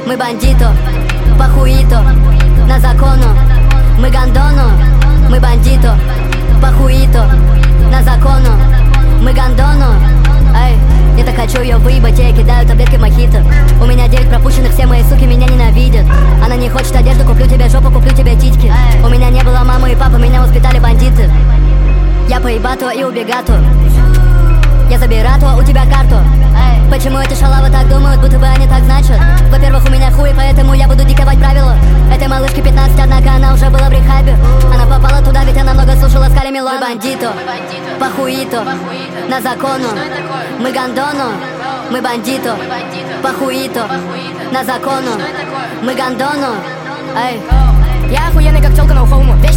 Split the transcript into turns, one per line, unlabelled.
мы бандито, похуито, на закону, мы гандону, мы бандито, похуито, на закону, мы гандону. Эй, я так хочу ее выебать, я кидаю таблетки мохито. У меня 9 пропущенных, все мои суки меня ненавидят. Она не хочет одежду, куплю тебе жопу, куплю тебе титьки. У меня не было мамы и папы, меня воспитали бандиты. Я поебату и убегату, я забирату у тебя карту. Почему эти шалавы так думают, будто бы они так значат? Во-первых, у меня хуй, поэтому я буду диктовать правила. Этой малышке 15, однако она уже была в рехабе. Она попала туда, ведь она много слушала Скали Милана. Мы бандито, похуито, на закону, мы гандону, мы бандито, похуито, на закону, мы гандону. Эй,
я охуенный как тёлка на ухому.